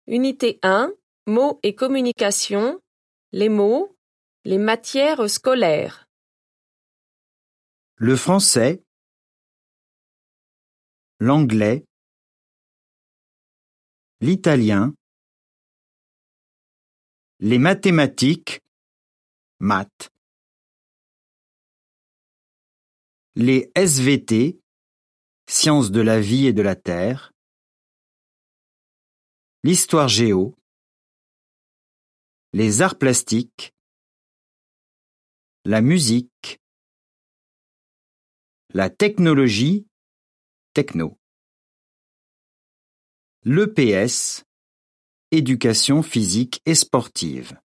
Unité 1, mots et communication, les mots, les matières scolaires. Le français, l'anglais, l'italien, les mathématiques, maths, les SVT, sciences de la vie et de la terre, l'histoire géo, les arts plastiques, la musique, la technologie, techno, l'EPS, éducation physique et sportive.